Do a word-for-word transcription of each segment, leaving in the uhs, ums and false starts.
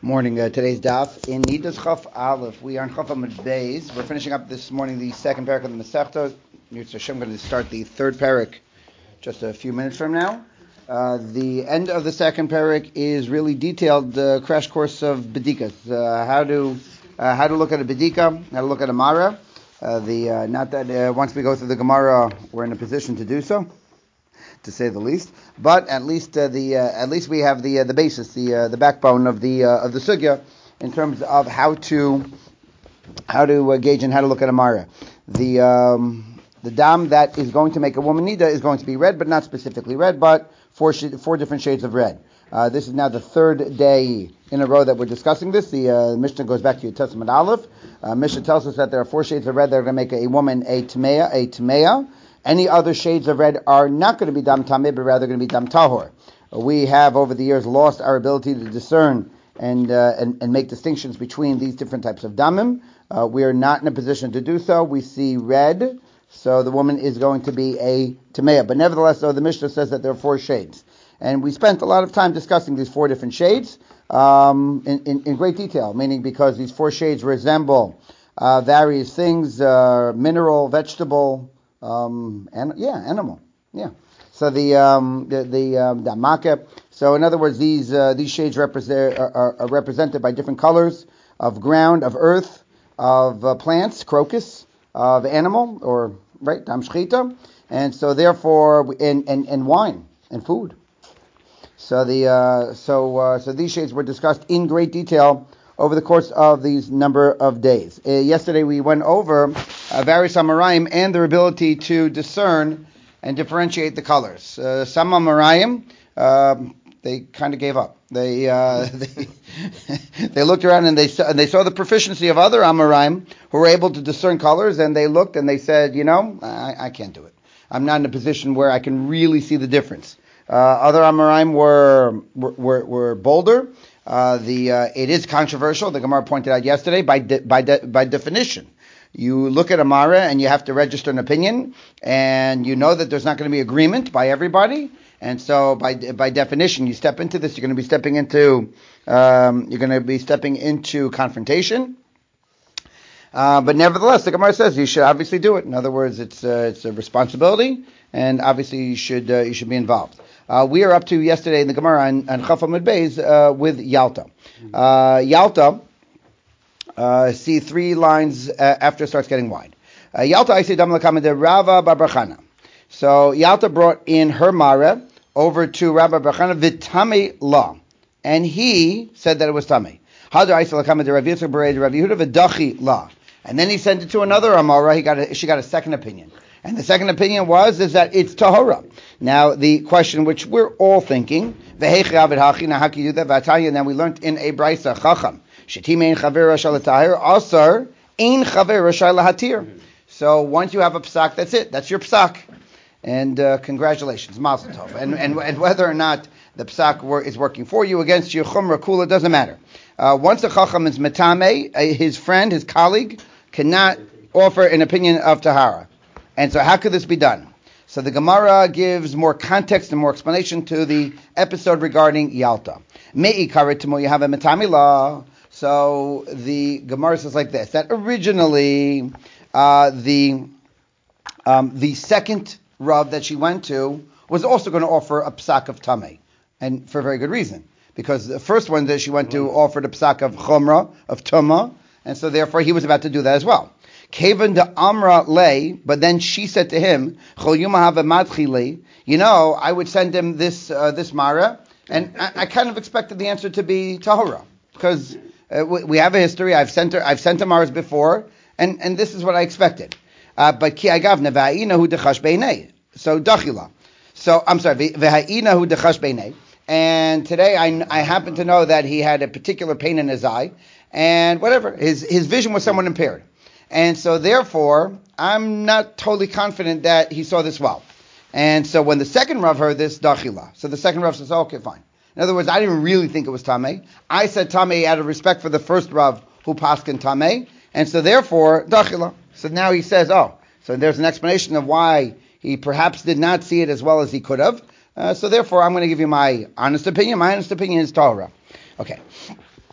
Morning. Uh, today's daf in Nidas Chaf Aleph. We are in Chaf Amud Beis. We're finishing up this morning the second parak of the Masechta. Yirtzeh Hashem, going to start the third parak just a few minutes from now. Uh, the end of the second parak is really detailed uh, crash course of bedikas. Uh, how to uh, how to look at a bedika, how to look at a mara. Uh, the uh, not that uh, once we go through the Gemara, we're in a position to do so, to say the least. But at least uh, the uh, at least we have the uh, the basis, the uh, the backbone of the uh, of the sugya in terms of how to how to uh, gauge and how to look at a mara. The um, the dam that is going to make a woman nida is going to be red, but not specifically red, but four sh- four different shades of red. Uh, this is now the third day in a row that we're discussing this. The uh, Mishnah goes back to Yud Testament Aleph. Uh, Mishnah tells us that there are four shades of red that are going to make a woman a tmeya, a tmeya. Any other shades of red are not going to be dam tameh, but rather going to be dam tahor. We have over the years lost our ability to discern and uh, and, and make distinctions between these different types of damim. Uh, we are not in a position to do so. We see red, so the woman is going to be a tameh. But nevertheless, though, the Mishnah says that there are four shades. And we spent a lot of time discussing these four different shades um, in, in, in great detail, meaning because these four shades resemble uh, various things, uh, mineral, vegetable, Um, and yeah, animal, yeah. So the um, the the um, the maka. So in other words, these uh, these shades represent are, are, are represented by different colors of ground, of earth, of uh, plants, crocus, of animal, or right, dam shchita, and so therefore, and and and wine and food. So the uh, so uh, so these shades were discussed in great detail over the course of these number of days. Uh, yesterday we went over uh, various Amoraim and their ability to discern and differentiate the colors. Uh, some Amoraim, uh, they kind of gave up. They uh, they, they looked around and they saw, and they saw the proficiency of other Amoraim who were able to discern colors, and they looked and they said, you know, I, I can't do it. I'm not in a position where I can really see the difference. Uh, other Amoraim were, were, were bolder. Uh, the uh, it is controversial. The Gemara pointed out yesterday by de, by de, by definition. You look at a Mara and you have to register an opinion, and you know that there's not going to be agreement by everybody, and so by by definition, you step into this. You're going to be stepping into um, you're going to be stepping into confrontation. Uh, but nevertheless, the Gemara says you should obviously do it. In other words, it's uh, it's a responsibility, and obviously you should uh, you should be involved. Uh, we are up to yesterday in the Gemara on, on Chaf Amud Beis uh, with Yalta. Uh, Yalta, uh, see three lines uh, after it starts getting wide. Uh, Yalta, I say, Dam Lakama de Rava bar bar Chana. So Yalta brought in her Mara over to Rabbi bar Chana v'tamei la, and he said that it was tamei. Hadar I say Lakama de Rav Yitzchak bar Rav Yehuda v'dachi la, and then he sent it to another Amora. He got a, she got a second opinion. And the second opinion was is that it's tahora. Now the question which we're all thinking, v'heichi avid hachi, now how can you do that? V'atanya, and then we learned in a brisa chacham, shetim ein chaver rashal l'tahir, asar ein chaver rashal l'hatir. So once you have a psak, that's it. That's your psak. And uh, congratulations, mazel tov. And, and and whether or not the psak wor- is working for you, against you, chumra kula, doesn't matter. Uh, once the chacham is metame, uh, his friend, his colleague, cannot offer an opinion of tahara. And so how could this be done? So the Gemara gives more context and more explanation to the episode regarding Yalta. Me'i karitimo, you have a metami law. So the Gemara says like this, that originally uh, the um, the second Rav that she went to was also going to offer a psak of tamei, and for a very good reason. Because the first one that she went to offered a psak of chumra, of tuma, and so therefore he was about to do that as well. Kavan de Amra lay, but then she said to him, you know, I would send him this uh, this Mara, and I, I kind of expected the answer to be Tahora, because uh, we, we have a history. I've sent her, I've sent her Maras before, and, and this is what I expected. Uh, but ki agav neva'ina hu dechash beinei, so dachila. So I'm sorry, v'ha'ina hu dechash beinei. And today I, I happen to know that he had a particular pain in his eye, and whatever, his his vision was somewhat impaired. And so therefore, I'm not totally confident that he saw this well. And so when the second Rav heard this, dachila. So the second Rav says, okay, fine. In other words, I didn't really think it was tamei. I said tamei out of respect for the first Rav who paskin tamei. And so therefore, dachila. So now he says, oh, so there's an explanation of why he perhaps did not see it as well as he could have. Uh, so therefore, I'm going to give you my honest opinion. My honest opinion is Torah. Okay.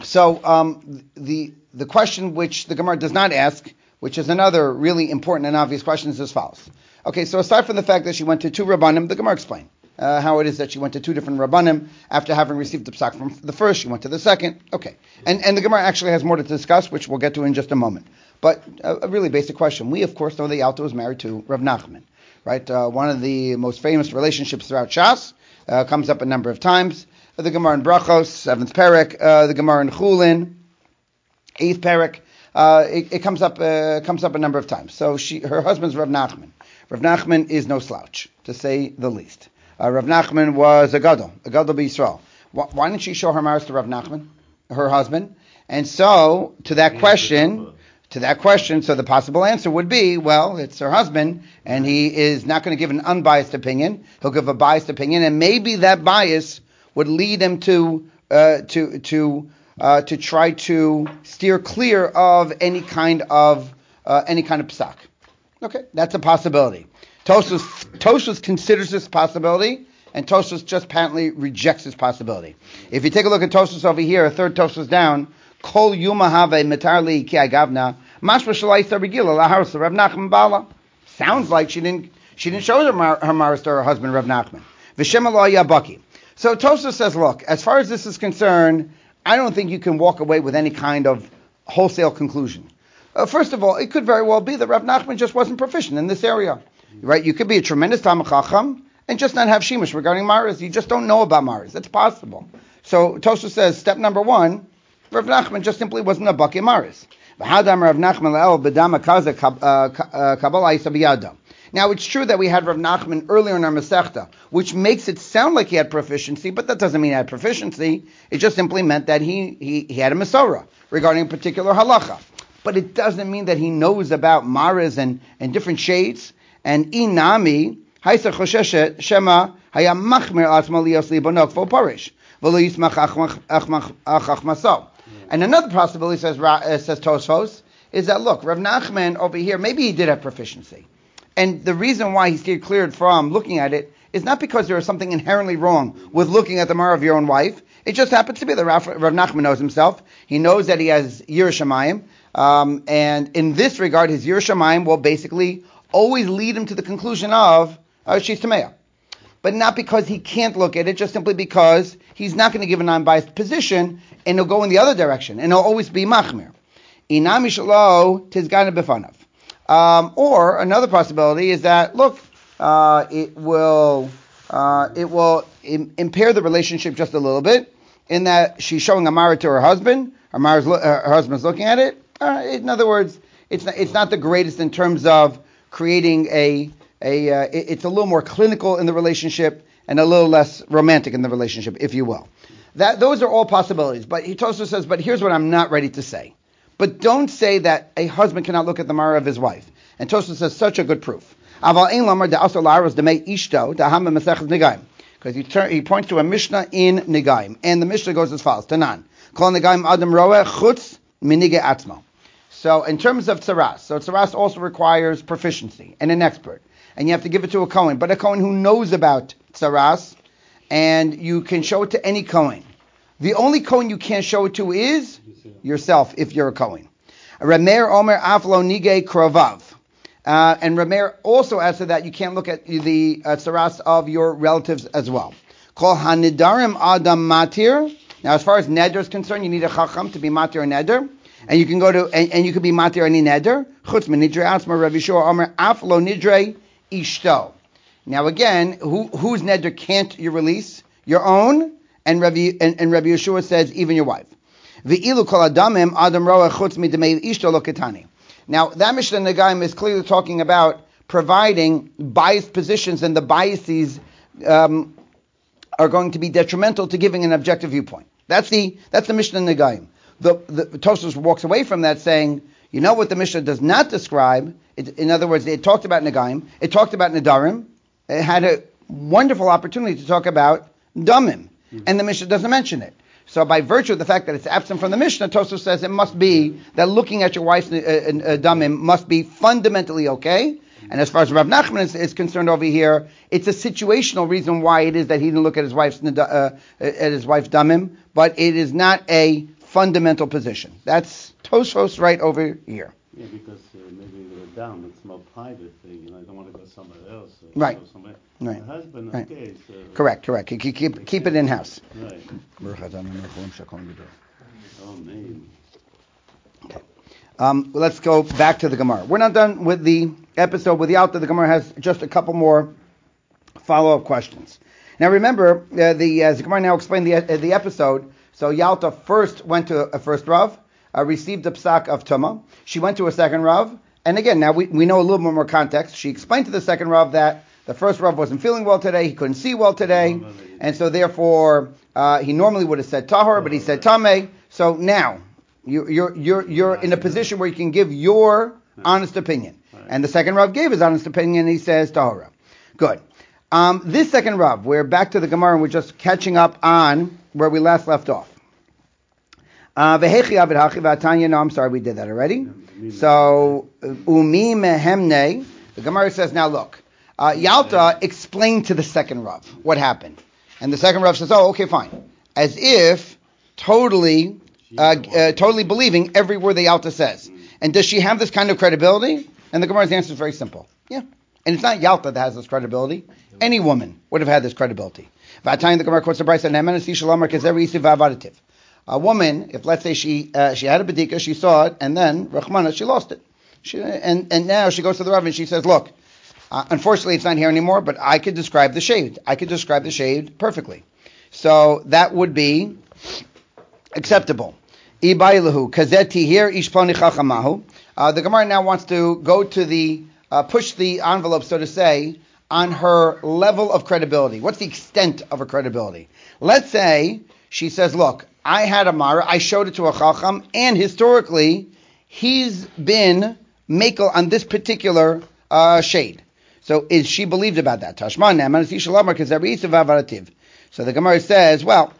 So um, the the question which the Gemara does not ask, which is another really important and obvious question, is as follows. Okay, so aside from the fact that she went to two Rabbanim, the Gemara explained uh, how it is that she went to two different Rabbanim after having received the psak from the first. She went to the second. Okay, and and the Gemara actually has more to discuss, which we'll get to in just a moment. But a, a really basic question. We, of course, know that Yalta was married to Rav Nachman, right? Uh, one of the most famous relationships throughout Shas, uh, comes up a number of times. Uh, the Gemara in Brachos, seventh Perek, uh, the Gemara in Chulin, eighth Perek. Uh, it, it comes up uh, comes up a number of times. So she, her husband's Rav Nachman. Rav Nachman is no slouch, to say the least. Uh, Rav Nachman was a gadol, a gadol b'Yisrael. Why, why didn't she show her maris to Rav Nachman, her husband? And so, to that question, to that question, so the possible answer would be, well, it's her husband, and he is not going to give an unbiased opinion. He'll give a biased opinion, and maybe that bias would lead him to uh, to to uh, to try to steer clear of any kind of uh, any kind of psak. Okay, that's a possibility. Tosfos Tosfos considers this possibility, and Tosfos just patently rejects this possibility. If you take a look at Tosfos over here, a third Tosfos down, Kol Yuma Have Metarli Ki Agavna Mashma Shalaisa Regila Laharos Rav Nachman Bala. Sounds like she didn't she didn't show her mar, her maris to her husband Rav Nachman. V'Shem Lo Yabaki. So Tosfos says, look, as far as this is concerned, I don't think you can walk away with any kind of wholesale conclusion. Uh, first of all, it could very well be that Rav Nachman just wasn't proficient in this area, right? You could be a tremendous Talmid Chacham and just not have shimush regarding maris. You just don't know about maris. That's possible. So Tosfos says, step number one, Rav Nachman just simply wasn't a baki maris. Now it's true that we had Rav Nachman earlier in our Masechta, which makes it sound like he had proficiency, but that doesn't mean he had proficiency. It just simply meant that he he, he had a Masorah regarding a particular halacha. But it doesn't mean that he knows about maris and, and different shades. And inami, haisa chosheshet shema haya machmir asma liyos libonok vo parish v'lo yismach achmach maso. And another possibility, says uh, says Tosfos, is that look, Rav Nachman over here, maybe he did have proficiency, and the reason why he steered cleared from looking at it is not because there is something inherently wrong with looking at the mar of your own wife. It just happens to be that Rav, Rav Nachman knows himself. He knows that he has Yirah Shamayim. Um, and in this regard, his Yirah Shamayim will basically always lead him to the conclusion of uh, she's Tameya. But not because he can't look at it, just simply because he's not going to give a non-biased position, and he'll go in the other direction, and he'll always be machmir. Inami shalo tizgana b'fanav. Um, or another possibility is that, look, uh, it will uh, it will im- impair the relationship just a little bit, in that she's showing a mara to her husband, her, mara's lo- uh, her husband's looking at it. Uh, in other words, it's not, it's not the greatest in terms of creating a, a uh, it, it's a little more clinical in the relationship and a little less romantic in the relationship, if you will. That Those are all possibilities. But he also says, but here's what I'm not ready to say. But don't say that a husband cannot look at the mara of his wife. And Tosfos says such a good proof. Because he, turn, he points to a Mishnah in Negaim. And the Mishnah goes as follows. Tanan. Kol Negaim Adam Roeh Chutz Minige Atzmo. So in terms of tzaras, so tzaras also requires proficiency and an expert. And you have to give it to a Kohen. But a Kohen who knows about tzaras, and you can show it to any Kohen. The only Kohen you can't show it to is yourself, if you're a Kohen. Rameir Omer Aflo Nige Krovav. Uh, and Rameir also adds to that, you can't look at the uh, tzaras of your relatives as well. Kol Hanidarim Adam Matir. Now, as far as neder is concerned, you need a chacham to be matir neder, and you can go to and, and you can be matir any neder. Chutz min nidrei atzma, Rav Yeshua Omer af lo nidrei ishto. Now, again, who, whose neder can't you release? Your own, and Rav and, and Rav Yeshua says even your wife. V'ilu kol adamim adam roa chutz midamei ishto lo ketani. Now, that Mishnah Negaim is clearly talking about providing biased positions, and the biases um, are going to be detrimental to giving an objective viewpoint. That's the that's the Mishnah Negaim. The, the Tosfos walks away from that saying, you know what the Mishnah does not describe? It, in other words, it talked about Negaim, it talked about Nedarim, it had a wonderful opportunity to talk about Damim, mm-hmm. and the Mishnah doesn't mention it. So by virtue of the fact that it's absent from the Mishnah, Tosfos says it must be that looking at your wife's uh, uh, Damim must be fundamentally okay. And as far as Rav Nachman is, is concerned over here, it's a situational reason why it is that he didn't look at his wife's uh, at his wife's damim, but it is not a fundamental position. That's Tosfos right over here. Yeah, because uh, maybe they were down. It's more private thing. You know, I don't want to go somewhere else. Uh, right. Somewhere. Right. My husband, right. okay. So correct, correct. Keep, keep, keep it in-house. Right. Oh, man. Okay. Um, let's go back to the Gemara. We're not done with the episode with the Yalta. The Gemara has just a couple more follow-up questions. Now remember, uh, the, uh, the Gemara now explained the, uh, the episode. So Yalta first went to a first Rav, uh, received the psak of Tuma. She went to a second Rav. And again, now we, we know a little bit more context. She explained to the second Rav that the first Rav wasn't feeling well today. He couldn't see well today. And so therefore, uh, he normally would have said Tahor, but he said Tameh. So now, you, you're, you're, you're in a position where you can give your honest opinion. And the second Rav gave his honest opinion, and he says Tahora. Good. Um, this second Rav, we're back to the Gemara, and we're just catching up on where we last left off. Uh, no, I'm sorry, we did that already. So, Umi Mehemne, the Gemara says, now look, uh, Yalta explained to the second Rav what happened. And the second Rav says, oh, okay, fine. As if totally, uh, uh, totally believing every word that Yalta says. And does she have this kind of credibility? And the Gemara's answer is very simple. Yeah. And it's not Yalta that has this credibility. Any woman would have had this credibility. The Gemara quotes the Brisa, a woman, if let's say she uh, she had a bedika, she saw it, and then Rahmana, she lost it. She, and, and now she goes to the Rav and she says, look, uh, unfortunately it's not here anymore, but I could describe the shade. I could describe the shade perfectly. So that would be acceptable. Ibailahu, kazeti here, ishponi chachamahu. The Gemara now wants to go to the, uh, push the envelope, so to say, on her level of credibility. What's the extent of her credibility? Let's say she says, look, I had a Mara, I showed it to a Chacham, and historically, he's been Mekel on this particular uh, shade. So is she believed about that? So the Gemara says, well,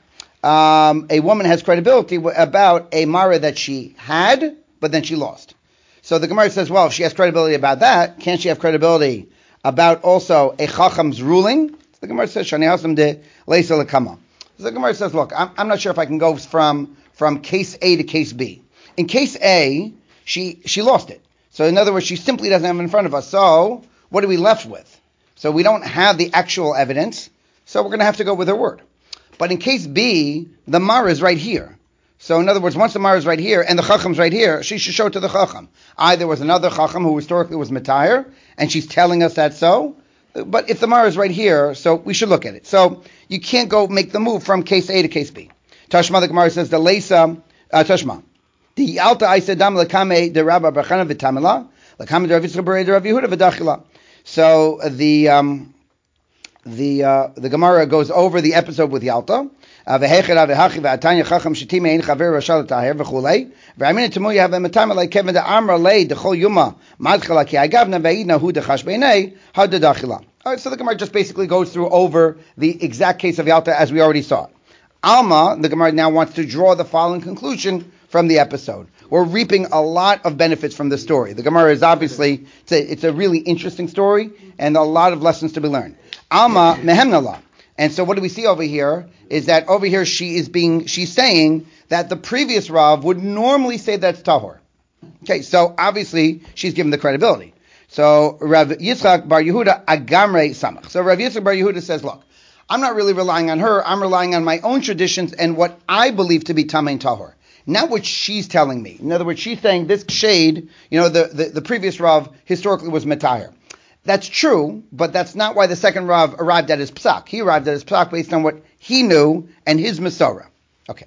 um, a woman has credibility about a Mara that she had, but then she lost. So the Gemara says, well, if she has credibility about that, can't she have credibility about also a Chacham's ruling? So the Gemara says, Shani Hasam de Leisa Lekama. So the Gemara says, look, I'm, I'm not sure if I can go from, from case A to case B. In case A, she she lost it. So in other words, she simply doesn't have it in front of us. So what are we left with? So we don't have the actual evidence, so we're going to have to go with her word. But in case B, the Mara is right here. So in other words, once the Mara is right here and the Chacham's right here, she should show it to the Chacham. Either was another Chacham who historically was Matayr, and she's telling us that so. But if the Mara is right here, so we should look at it. So you can't go make the move from case A to case B. Tashma, the Gemara says, the Leisa, uh, Tashma. The Alta Aisedam Lakame de Rabba Bachana Vitamila, Lakame de Rav Yitzchak de Rav Yehuda V'dachila. So the, um, the, uh, the Gemara goes over the episode with Yalta. V'hechera v'hachi v'atanya chacham shetim ein chaver rashal taher v'chulei. V'amina temu yav v'matam alei kevin de amra lei dechol yuma madchala ki agavna v'idna hu dechash beinei hadadachila. All right, so the Gemara just basically goes through over the exact case of Yalta as we already saw it. Alma, the Gemara now wants to draw the following conclusion from the episode. We're reaping a lot of benefits from the story. The Gemara is obviously, it's a, it's a really interesting story and a lot of lessons to be learned. Alma mehemnala. And so what do we see over here is that over here she is being, she's saying that the previous Rav would normally say that's Tahor. Okay, so obviously she's given the credibility. So Rav Yitzchak Bar Yehuda Agamrei Samach. So Rav Yitzchak Bar Yehuda says, look, I'm not really relying on her, I'm relying on my own traditions and what I believe to be Tamein Tahor. Not what she's telling me. In other words, she's saying this shade, you know, the, the, the previous Rav historically was Matayr. That's true, but that's not why the second Rav arrived at his psak. He arrived at his psak based on what he knew and his Masorah. Okay.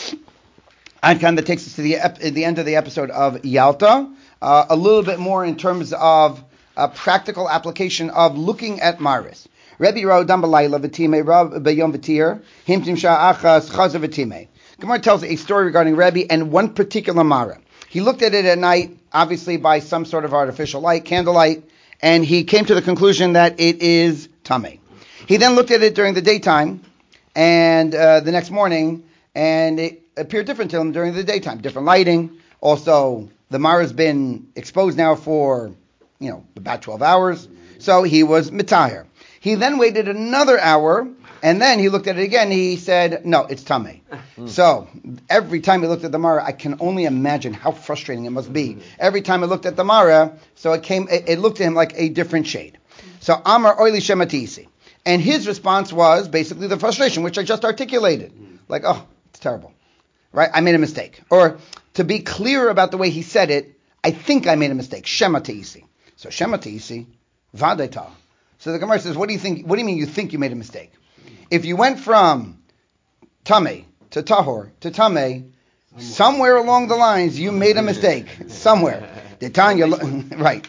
Adkan, that takes us to the ep- the end of the episode of Yalta. Uh, a little bit more in terms of a practical application of looking at Maris. Rebbe Ro Dambalayla V'Time Rav B'Yom V'Tir Himtim Sha'achas Chazav V'Time. Gemara tells a story regarding Rebbe and one particular Mara. He looked at it at night, obviously by some sort of artificial light, candlelight, and he came to the conclusion that it is Tameh. He then looked at it during the daytime, and uh, the next morning, and it appeared different to him during the daytime. Different lighting. Also, the Mara's been exposed now for, you know, about twelve hours, so he was Mitahir. He then waited another hour, And then he looked at it again. He said, no, it's tamei. So every time he looked at the Mara, I can only imagine how frustrating it must be. Every time I looked at the Mara, so it came, it, it looked to him like a different shade. So Amar Oili Shematisi. And his response was basically the frustration, which I just articulated. Like, oh, it's terrible. Right? I made a mistake. Or to be clear about the way he said it, I think I made a mistake. Shematisi. So Shematisi, Vadeta. So the Gemara says, what do you think? What do you mean you think you made a mistake? If you went from Tamei to Tahor to Tamei, somewhere along the lines you made a mistake. Somewhere. Did Tanya, right.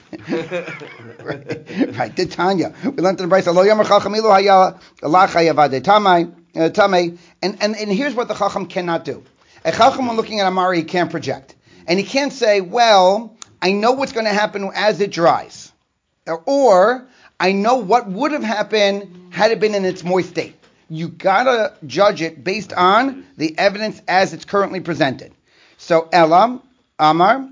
right. Did Tanya. We learned in the Brisa, Lo Yomer Chacham Ilu Haya Lachaya Vade Tamei, Tamei. And, and, and here's what the Chacham cannot do. A Chacham, when looking at Amari, he can't project. And he can't say, well, I know what's going to happen as it dries. Or, or I know what would have happened had it been in its moist state. You gotta judge it based on the evidence as it's currently presented. So Elam, Amar,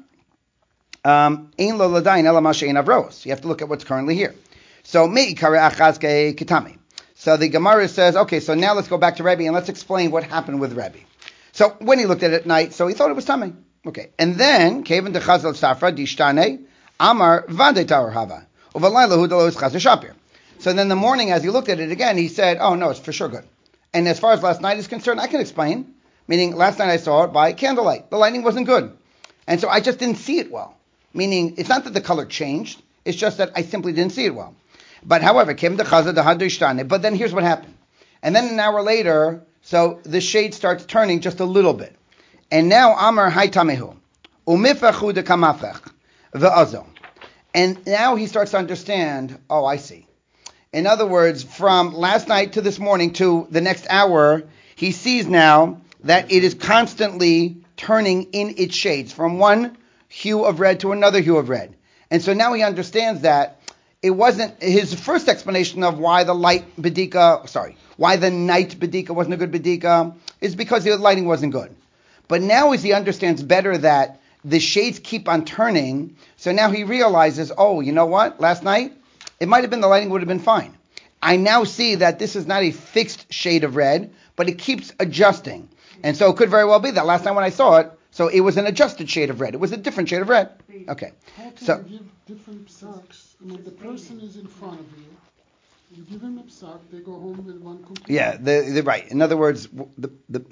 um, Ein lo ladayin Elam Shein Avros. You have to look at what's currently here. So Me'ikare Achazke Kitami. So the Gemara says, okay, so now let's go back to Rebbe and let's explain what happened with Rebbe. So when he looked at it at night, so he thought it was Tamei. Okay, and then Kevin de Chazal Safra Dishtane Amar Vade Tower Hava Uvalayla Hudalo is Chazal Shapir. So then the morning, as he looked at it again, he said, oh, no, it's for sure good. And as far as last night is concerned, I can explain. Meaning, last night I saw it by candlelight. The lighting wasn't good. And so I just didn't see it well. Meaning, it's not that the color changed. It's just that I simply didn't see it well. But however, Kim de Chaza de Hadushtane. But then here's what happened. And then an hour later, so the shade starts turning just a little bit. And now, Amar Haitamehu. Umifachu de Kamafech. Ve'azo. And now he starts to understand, oh, I see. In other words, from last night to this morning to the next hour, he sees now that it is constantly turning in its shades from one hue of red to another hue of red. And so now he understands that it wasn't his first explanation of why the light bedika, sorry, why the night bedika wasn't a good bedika is because the lighting wasn't good. But now as he understands better that the shades keep on turning, so now he realizes, oh, you know what? Last night, it might have been the lighting would have been fine. I now see that this is not a fixed shade of red, but it keeps adjusting. And so it could very well be that last time when I saw it, so it was an adjusted shade of red. It was a different shade of red. Okay. How can so, you give different psaks? I mean, the person is in front of you. You give him a psak, they go home with one complete. Yeah, the, the, right. In other words, the, the,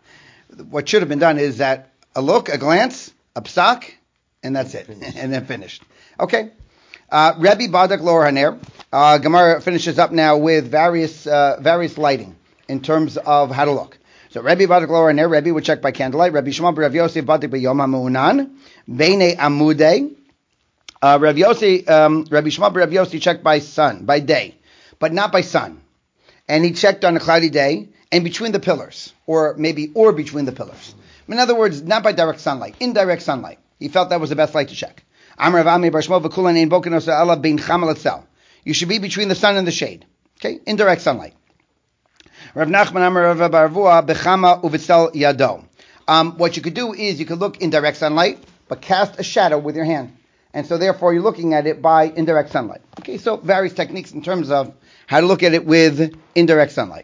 what should have been done is that a look, a glance, a psak, and that's it. And then finished. Okay. Uh, Rebbe Badak Lor Haner. Uh, Gemara finishes up now with various uh, various lighting in terms of how to look. So Rebbe Badak Lor Haner, Rebbe would check by candlelight. Rebbe Shmuel Rav Yosef Badak B'Yom HaMu'unan Beinei Amudei. Uh, Rav Yosef, um, Rebbe Shmuel Rav Yosef checked by sun, by day, but not by sun. And he checked on a cloudy day and between the pillars, or maybe or between the pillars. In other words, not by direct sunlight, indirect sunlight. He felt that was the best light to check. You should be between the sun and the shade. Okay? Indirect sunlight. Rav Nachman Amar Rav Barvua Bechama Uvitzel Yado. Um, what you could do is you could look in direct sunlight, but cast a shadow with your hand. And so therefore you're looking at it by indirect sunlight. Okay, so various techniques in terms of how to look at it with indirect sunlight.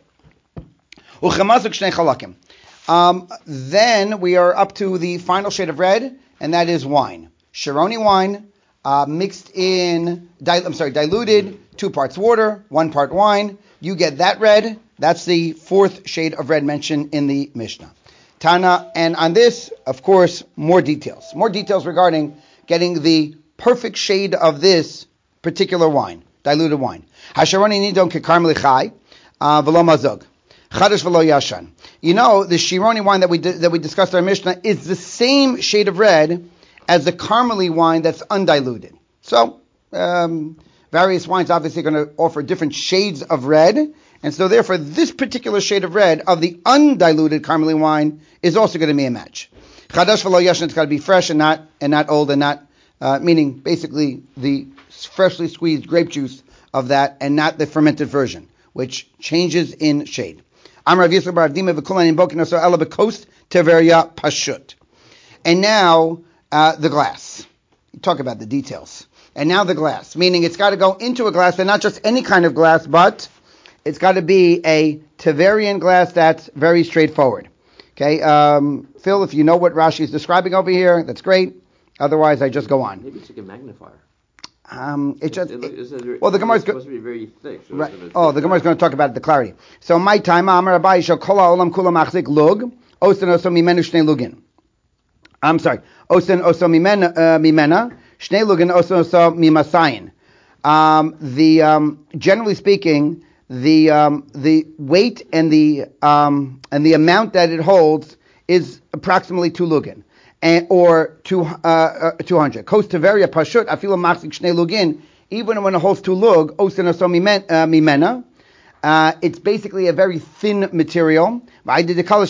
Um, then we are up to the final shade of red, and that is wine. Shironi wine, uh, mixed in, dil- I'm sorry, diluted, two parts water, one part wine. You get that red. That's the fourth shade of red mentioned in the Mishnah. Tana, and on this, of course, more details. More details regarding getting the perfect shade of this particular wine, diluted wine. Hasharoni nidon kekarmeli chai, v'lo mazog. Chadash v'lo yashan. You know, the Shironi wine that we di- that we discussed in our Mishnah is the same shade of red as the Carmeli wine that's undiluted. So, um, various wines obviously are going to offer different shades of red, and so therefore this particular shade of red of the undiluted Carmeli wine is also going to be a match. Chadash v'lo yashan, it's got to be fresh and not and not old and not, uh, meaning basically the freshly squeezed grape juice of that and not the fermented version, which changes in shade. Amar Rav Yisrael bar Avdima v'kulan in bokin oso ela b'kost teveria pashut. And now uh, the glass. Talk about the details. And now the glass, meaning it's got to go into a glass, and not just any kind of glass, but it's got to be a Teverian glass, that's very straightforward. Okay, um, Phil, if you know what Rashi is describing over here, that's great. Otherwise, I just go on. Maybe it's like a magnifier. Um, it just it, it, it, it, well, the Gemara is supposed to be very thick. So right. Oh, the Gemara is going to talk about the clarity. So my time, Amar Abai shall kol ha'olam kula machzik lug, osen oso mimenu shnei lugin. I'm sorry, osen oso mimena mimena shnei lugin osen oso mimasayin. Um, the um, generally speaking, the um, the weight and the um, and the amount that it holds is approximately two lugin. And, or two, uh, uh, two hundred. Kos teveria pashut afilo machzik shnei lugin. Even when it holds two lug, osen oso mimena, uh, it's basically a very thin material. And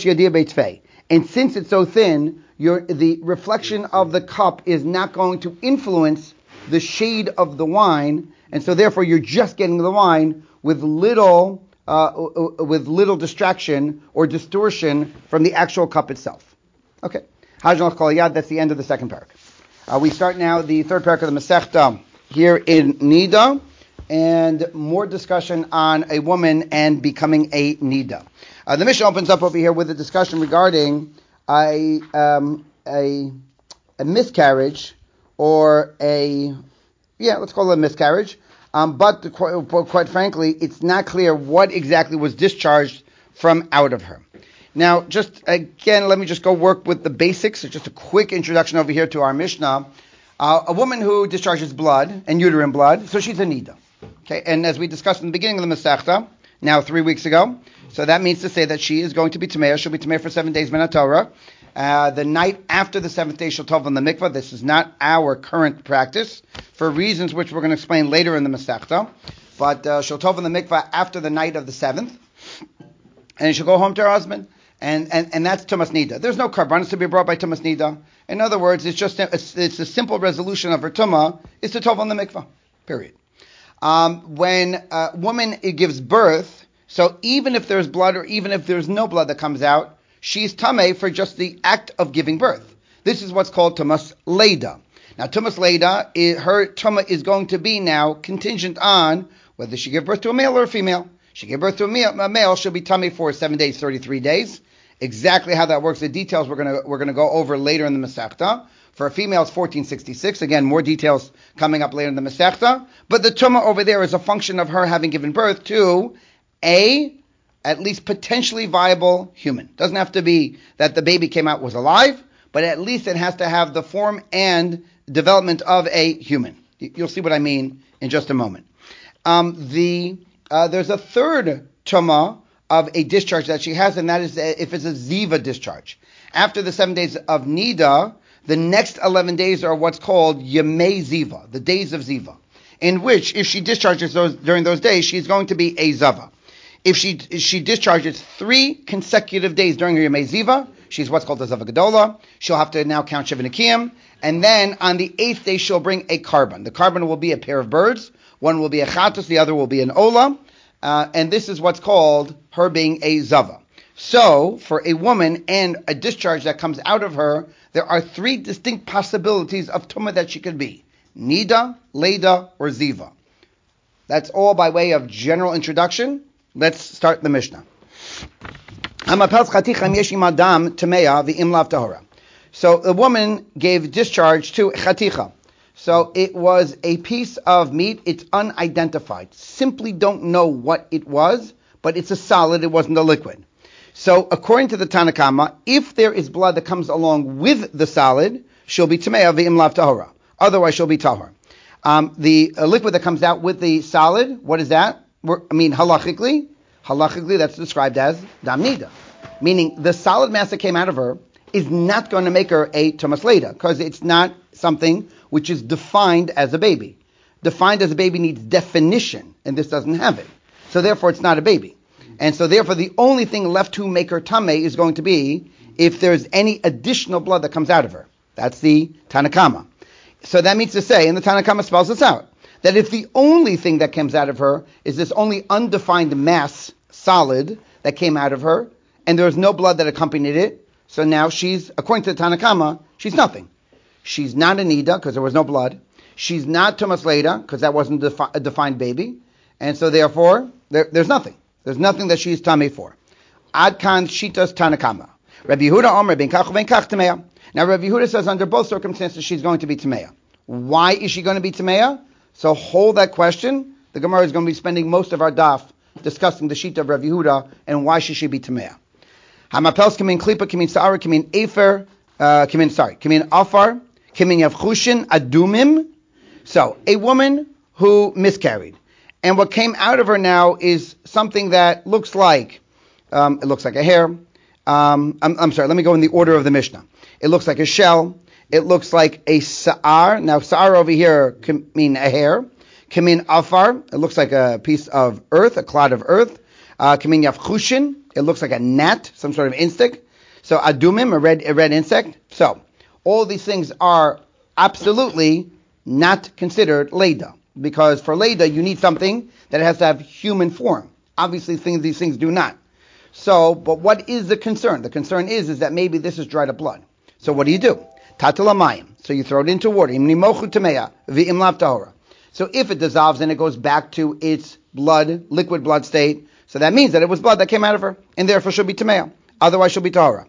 since it's so thin, your, the reflection of the cup is not going to influence the shade of the wine, and so therefore you're just getting the wine with little, uh, with little distraction or distortion from the actual cup itself. Okay. That's the end of the second parak. Uh, we start now the third parak of the Masechta here in Nida, and more discussion on a woman and becoming a Nida. Uh, the Mishnah opens up over here with a discussion regarding a um, a, a miscarriage or a yeah, let's call it a miscarriage. Um, but quite, quite frankly, it's not clear what exactly was discharged from out of her. Now, just again, let me just go work with the basics. So just a quick introduction over here to our Mishnah. Uh, a woman who discharges blood and uterine blood, so she's a nida. Okay, and as we discussed in the beginning of the Masechta, now three weeks ago, so that means to say that she is going to be tameya. She'll be tameya for seven days, min Torah. Uh, the night after the seventh day, she'll tov on the mikvah. This is not our current practice for reasons which we're going to explain later in the Masechta. But uh, she'll tov on the mikvah after the night of the seventh, and she'll go home to her husband. And, and and that's Tumas Nida. There's no karbanos to be brought by Tumas Nida. In other words, it's just a, it's, it's a simple resolution of her Tumah is to tov on the mikvah. Period. Um, when a woman gives birth, so even if there's blood or even if there's no blood that comes out, she's tameh for just the act of giving birth. This is what's called Tumas Leida. Now, Tumas Leida, is, her Tumah is going to be now contingent on whether she gave birth to a male or a female. She gave birth to a male, a male she'll be tummy for seven days, thirty-three days. Exactly how that works, the details we're gonna we're gonna go over later in the Masechta. For a female, it's fourteen sixty-six. Again, more details coming up later in the Masechta. But the tumah over there is a function of her having given birth to a at least potentially viable human. Doesn't have to be that the baby came out was alive, but at least it has to have the form and development of a human. You'll see what I mean in just a moment. Um, the Uh, there's a third tumah of a discharge that she has, and that is if it's a ziva discharge. After the seven days of nida, the next eleven days are what's called yemei ziva, the days of ziva, in which if she discharges those during those days, she's going to be a zava. If she if she discharges three consecutive days during her yemei ziva, she's what's called a zava gedola. She'll have to now count shev nekiim, and then on the eighth day she'll bring a carbon. The carbon will be a pair of birds. One will be a chatus, the other will be an ola, uh, and this is what's called her being a zava. So, for a woman and a discharge that comes out of her, there are three distinct possibilities of tumah that she could be: nida, leida, or ziva. That's all by way of general introduction. Let's start the Mishnah. So, the woman gave discharge to chaticha. So it was a piece of meat. It's unidentified. Simply don't know what it was, but it's a solid. It wasn't a liquid. So according to the Tanna Kama, if there is blood that comes along with the solid, she'll be tamei v'im lav tahora. Otherwise, she'll be tahor. Um, the uh, liquid that comes out with the solid, what is that? We're, I mean, halachically, halachically that's described as dam nida, meaning the solid mass that came out of her is not going to make her a tumas leida because it's not something which is defined as a baby. Defined as a baby needs definition, and this doesn't have it. So therefore, it's not a baby. And so therefore, the only thing left to make her tameh is going to be if there's any additional blood that comes out of her. That's the Tanna Kama. So that means to say, and the Tanna Kama spells this out, that if the only thing that comes out of her is this only undefined mass solid that came out of her, and there was no blood that accompanied it, so now she's, according to the Tanna Kama, she's nothing. She's not a nida because there was no blood. She's not tumas leida because that wasn't defi- a defined baby, and so therefore there, there's nothing. There's nothing that she's tamei for. Ad kan shitas tanakama. Rabbi Yehuda Omer ben kach ben kach tameya. Now Rabbi Yehuda says under both circumstances she's going to be tameya. Why is she going to be tameya? So hold that question. The Gemara is going to be spending most of our daf discussing the sheet of Rabbi Yehuda and why she should be tameya. Hamapels kamin klipa kamin sa'ara kamin efer uh, kamin sorry kamin afar kamin yavchushin adumim. So a woman who miscarried, and what came out of her now is something that looks like um, it looks like a hair. Um, I'm, I'm sorry. Let me go in the order of the Mishnah. It looks like a shell. It looks like a sa'ar. Now sa'ar over here can mean a hair. Can mean afar. It looks like a piece of earth, a clod of earth. Uh, can mean yavchushin. It looks like a gnat, some sort of insect. So adumim, a red, a red insect. So all these things are absolutely not considered leda, because for leda you need something that has to have human form. Obviously, things these things do not. So, but what is the concern? The concern is is that maybe this is dried up blood. So what do you do? Tatalamayim. So you throw it into water. Imnimochu tameya v'im lav tahora. So if it dissolves and it goes back to its blood, liquid blood state, so that means that it was blood that came out of her, and therefore she'll be tameya. Otherwise she'll be tahora.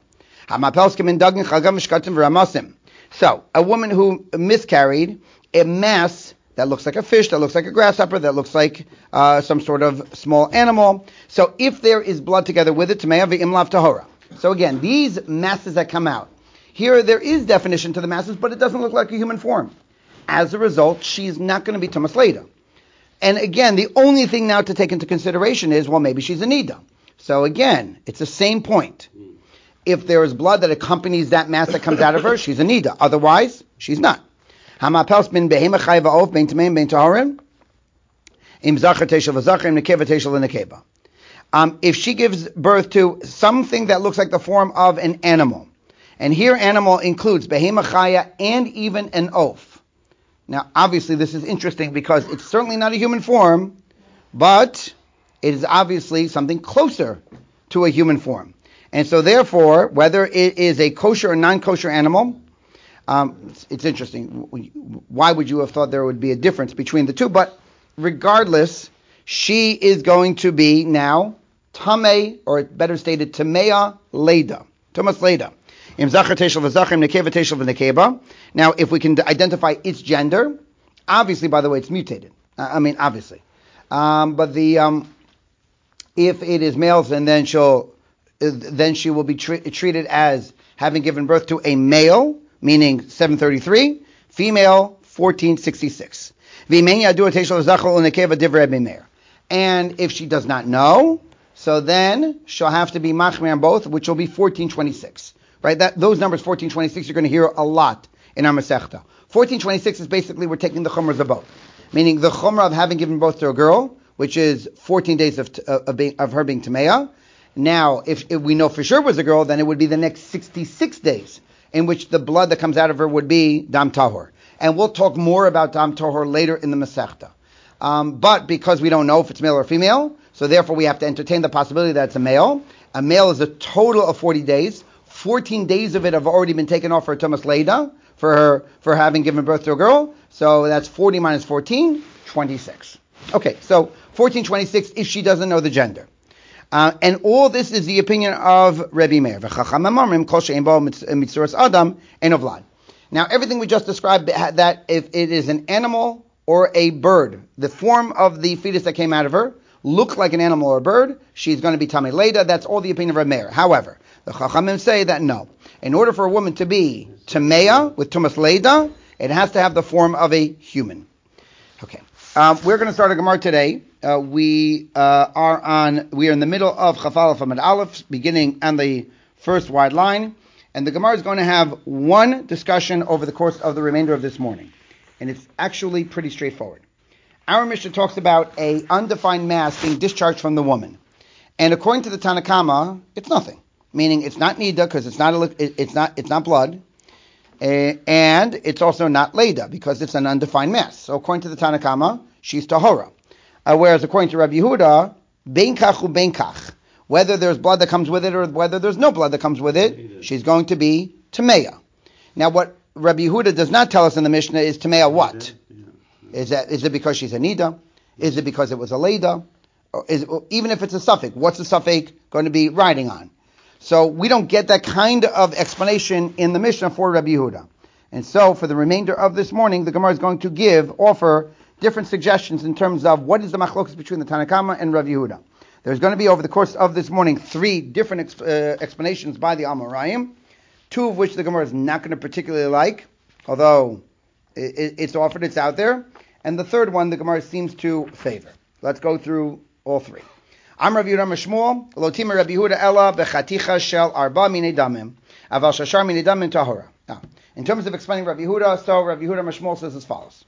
So a woman who miscarried, a mass that looks like a fish, that looks like a grasshopper, that looks like uh, some sort of small animal. So if there is blood together with it, tameya v'im lav tahora. So again, these masses that come out, here there is definition to the masses, but it doesn't look like a human form. As a result, she's not going to be tumas leda. And again, the only thing now to take into consideration is, well, maybe she's a nida. So again, it's the same point. If there is blood that accompanies that mass that comes out of her, she's a nida. Otherwise, she's not. Hamapels bin behema chayva of ben tameim ben taharim im zachar teshel v'zachar im nekeva teshel v'nekeva. Um, if she gives birth to something that looks like the form of an animal, and here animal includes behema chaya and even an oaf. Now, obviously, this is interesting because it's certainly not a human form, but it is obviously something closer to a human form. And so, therefore, whether it is a kosher or non-kosher animal, um, it's, it's interesting. Why would you have thought there would be a difference between the two? But regardless, she is going to be now tamei, or better stated, tameya leda, tumas leda. Now, if we can identify its gender, obviously, by the way, it's mutated. I mean, obviously. Um, but the um, if it is males, and then she'll then she will be tre- treated as having given birth to a male, meaning seven thirty-three, female fourteen sixty-six. And if she does not know, so then she'll have to be machmir on both, which will be fourteen twenty-six. Right? That those numbers, fourteen twenty-six, you're going to hear a lot in our Masechta. fourteen twenty-six is basically we're taking the chumras of both, meaning the chumrah of having given birth to a girl, which is fourteen days of of, being, of her being tameya. Now, if, if we know for sure it was a girl, then it would be the next sixty-six days in which the blood that comes out of her would be dam tahor. And we'll talk more about dam tahor later in the Masechta. Um, but because we don't know if it's male or female, so therefore we have to entertain the possibility that it's a male. A male is a total of forty days. fourteen days of it have already been taken off for tumas leda, for her, for having given birth to a girl. So that's forty minus fourteen, twenty-six. Okay, so fourteen twenty-six if she doesn't know the gender. Uh, and all this is the opinion of Rebbe Meir. Now, everything we just described, that if it is an animal or a bird, the form of the fetus that came out of her looks like an animal or a bird, she's going to be tamei leda. That's all the opinion of Rebbe Meir. However, the Chachamim say that no. In order for a woman to be tameya with tumas leda, it has to have the form of a human. Okay, um, we're going to start a Gemara today. Uh, we uh, are on. We are in the middle of Chaf Aleph Amud Aleph, beginning on the first wide line, and the Gemara is going to have one discussion over the course of the remainder of this morning, and it's actually pretty straightforward. Our Mishnah talks about a undefined mass being discharged from the woman, and according to the Tanakama, it's nothing. Meaning it's not nida because it's not a, it's not it's not blood, uh, and it's also not leda because it's an undefined mass. So according to the Tanakama, she's tahora. Uh, whereas according to Rabbi Yehuda, bein kach u bein kach, whether there's blood that comes with it or whether there's no blood that comes with it, she's going to be tameya. Now, what Rabbi Yehuda does not tell us in the Mishnah is tameya what? Is that is it because she's a nida? Is it because it was a leda? Is, even if it's a suffix, what's the suffix going to be riding on? So we don't get that kind of explanation in the Mishnah for Rabbi Yehuda. And so for the remainder of this morning, the Gemara is going to give, offer different suggestions in terms of what is the machlokas between the Tanna Kama and Rabbi Yehuda. There's going to be over the course of this morning three different exp- uh, explanations by the Amoraim, two of which the Gemara is not going to particularly like, although it, it's offered, it's out there. And the third one, the Gemara seems to favor. Let's go through all three. Am Rabbi Yehuda Mishmuel, Lotima Rabbi Yehuda Ella Bechaticha Shel Arba Mine Damim, Aval Shashar Mine Damim Tahora. Now, in terms of explaining Rabbi Yehuda, so Rabbi Yehuda Mishmuel says as follows.